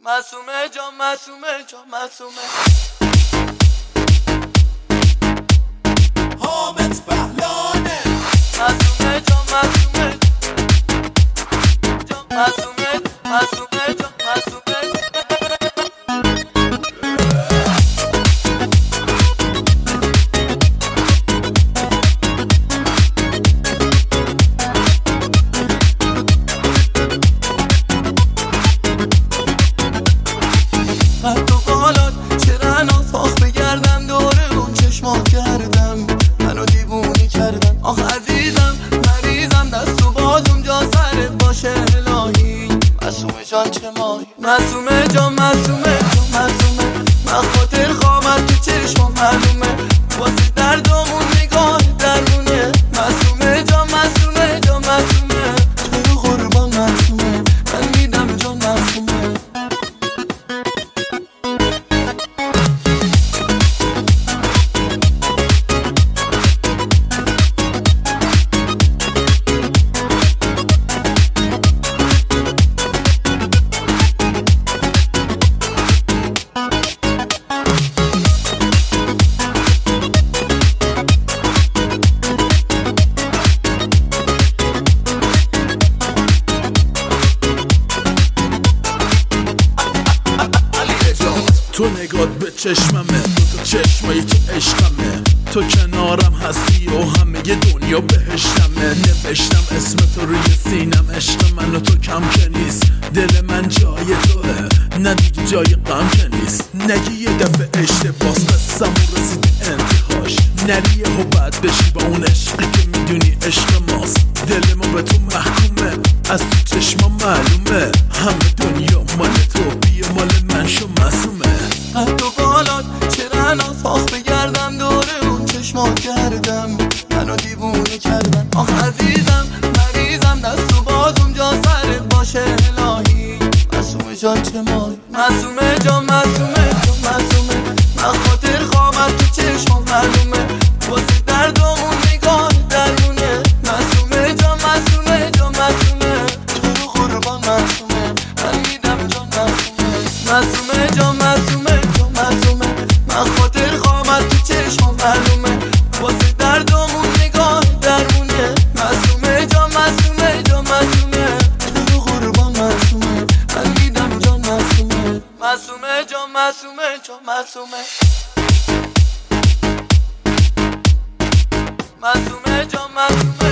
معصومه جان معصومه جان معصومه حامد بهلانه معصومه جان معصومه جان معصومه معصومه جان معصومه قد و بالات چرا ناساخ بگردم دوره اون چشما کردم منو دیوونی کردن آخ عزیزم مریضم دست و بازم جا سرت باشه الهی معصومه جان چه مایی معصومه جان معصومه جان معصومه من خاطر خوامد تو چشما معلومه واسه دردمون نگاه درمونه معصومه جان معصومه جان معصومه تو قربان معصومه من میدم جان معصومه تو نگات به چشممه دوتا چشمایی تو عشقمه تو کنارم هستی و همه ی دنیا بهشتمه نوشتم اسم تو روی سینم عشق من و تو کم که نیست دل من جای توه نه دیگه جای غم که نیست نگی یه دفعه اشتباس قصم و رسید انتهاش نری و بد بشی با اون عشقی که میدونی عشق ماست دل ما به تو محکومه از تو چشما معلومه همه دنیا مال تو بیا مال من شو معصومه قد و بالات چرا ناساخ بگردم دوره اون چشما کردم منو دیوونه کردن آخ عزیزم مریضم دست و بازم جا سرت باشه الهی معصومه جان چه مایی معصومه جان معصومه جان معصومه من خاطر خوامد تو چشما معلومه واسه دردمون نگاه درمونه معصومه جان معصومه جان معصومه تو قربان معصومه من میدم جان معصومه معصومه جان معصومه جان معصومه من خاطر خوامد تو چشما معلومه واسه دردمون نگاه درمونه معصومه جان معصومه جان معصومه تو قربان معصومه من میدم جان معصومه معصومه جان معصومه جان معصومه معصومه جان معصومه